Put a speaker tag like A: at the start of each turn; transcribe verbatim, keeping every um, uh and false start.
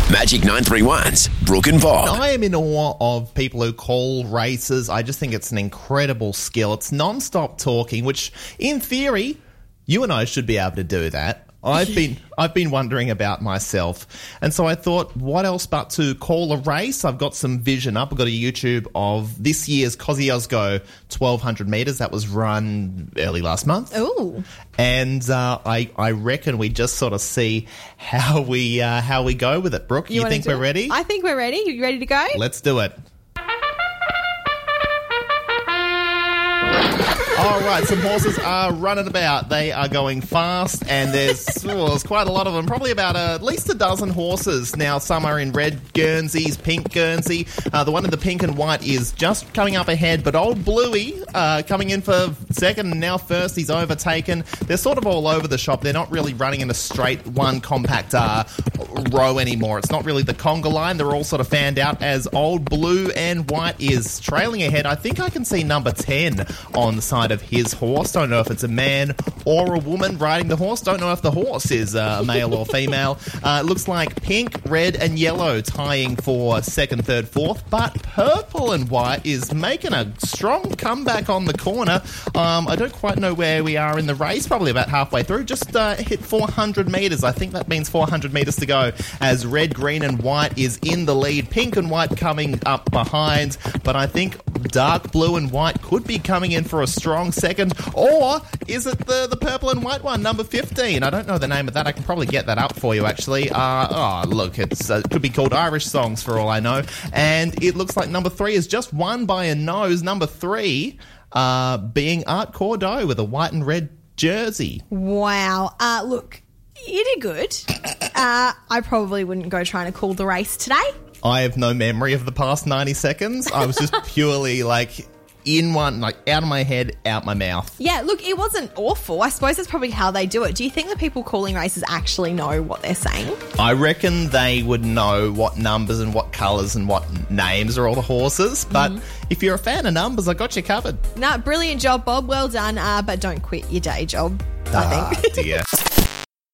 A: Magic nine three one's Brooke and Bob.
B: I am in awe of people who call races. I just think it's an incredible skill. It's non-stop talking, which in theory, you and I should be able to do that. I've been I've been wondering about myself. And so I thought, what else but to call a race? I've got some vision up. I've got a YouTube of this year's Kosciuszko twelve hundred metres that was run early last month.
C: Ooh.
B: And uh, I, I reckon we just sort of see how we uh, how we go with it. Brooke, you,
C: wanna
B: think
C: do
B: we're
C: it?
B: ready?
C: I think we're ready. You ready to go?
B: Let's do it. All right, some horses are running about. They are going fast, and there's, oh, there's quite a lot of them, probably about uh, at least a dozen horses. Now, some are in red Guernseys, pink Guernsey. Uh, the one in the pink and white is just coming up ahead, but Old Bluey uh, coming in for second, and now first he's overtaken. They're sort of all over the shop. They're not really running in a straight one compact uh, row anymore. It's not really the conga line. They're all sort of fanned out as Old Blue and White is trailing ahead. I think I can see number ten on the side of his horse. Don't know if it's a man or a woman riding the horse. Don't know if the horse is uh, male or female. Uh, it looks like pink, red and yellow tying for second, third, fourth, but purple and white is making a strong comeback on the corner. Um, I don't quite know where we are in the race, probably about halfway through. Just uh, hit four hundred metres. I think that means four hundred metres to go as red, green and white is in the lead. Pink and white coming up behind, but I think dark blue and white could be coming in for a strong second. Or is it the, the purple and white one, number fifteen? I don't know the name of that. I can probably get that up for you, actually. Uh, oh, look, it's, uh, it could be called Irish Songs for all I know. And it looks like number three is just won by a nose. Number three uh, being Art Cordeaux with a white and red jersey.
C: Wow. Uh, look, you did good. Uh, I probably wouldn't go trying to call the race today.
B: I have no memory of the past ninety seconds. I was just purely like in one, like out of my head, out my mouth.
C: Yeah, look, it wasn't awful. I suppose that's probably how they do it. Do you think the people calling races actually know what they're saying?
B: I reckon they would know what numbers and what colours and what names are all the horses. But mm. if you're a fan of numbers, I got you covered.
C: No, brilliant job, Bob. Well done. Uh, but don't quit your day job,
B: ah,
C: I think.
B: Dear.